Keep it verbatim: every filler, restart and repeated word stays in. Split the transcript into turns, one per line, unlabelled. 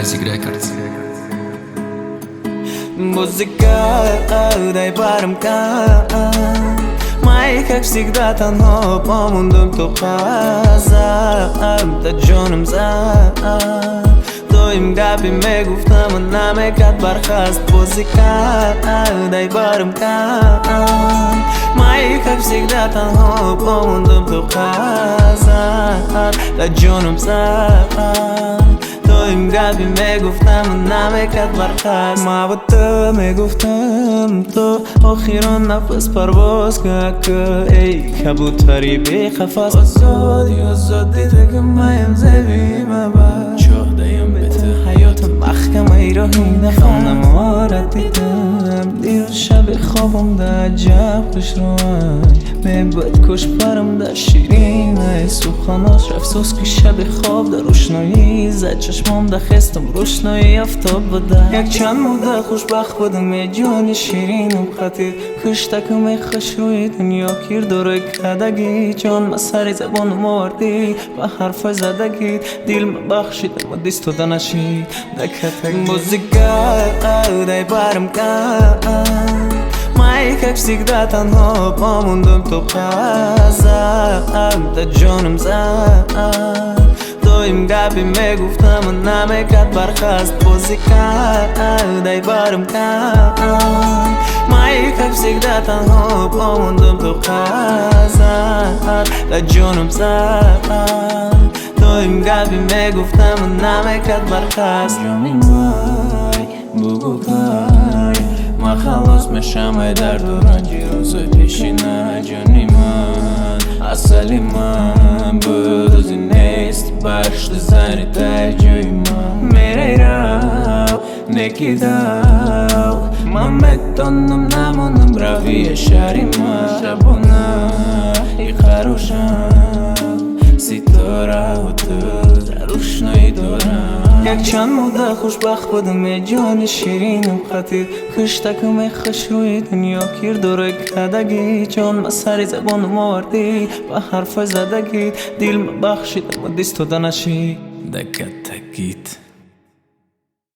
Music Records.
Музыка, дай бармка. Мои, как всегда, танго помундум тухазам та джонум за Тоим гапи ме гуфтам намекад бархаст музыка, дай бармка. Мои, как всегда, танго помундум тухазам та джонум за Тоим гапи ме гуфтам намекад бархаст ма ба ту мегуфтам то охирон нафас парвоз как эй кабутари бехафас азоди азоди дагам маям зевима ба чох даям бета hayotım mahkeme irohine خانم آرد دیدم دیر شب خوابم دا عجب خوش روان میبود کش پرم دا شیرینه سوخاناش افسوس که شب خواب دا روشنایی زد چشمام دا خستم روشنایی افتاب بده یک چند مده خوشبخت بودم یه جان شیرینم خطیر کشتکم ای خوش روی دنیا کیر دوره کدگی جان ما سری زبانم آوردی و حرفای زدگی دیل ما بخشیدم و دیست تو دنشید دکتگی مزیکا дай бармка. Мои, как всегда, танго помундум тухазам та джонум за Тоим гапи ме гуфтам намекад бархаст музыка, дай бармка. Мои, как всегда, танго помундум тухазам та джонум за Тоим гапи ме гуфтам намекад бархаст بگوهای ما خلاص میشم در دورانجی روزای پیشینه جانی من اصلی من بودوزی نیست برشت زنی تای جوی من میره رو نکی داو من میتونم نمونم روی شهری من شبونه ای خروشم ستاره و تو در روشنایی دارم یک چند مده خوشبخت بودم یه جان شیرینم خطیر کشتکم ای خوش روی دنیا کیر دوره کدگی جان ما سری زبانم آوردی و حرفای زدگی دیل ما بخشیدم و دیست تو دنشید دکتگید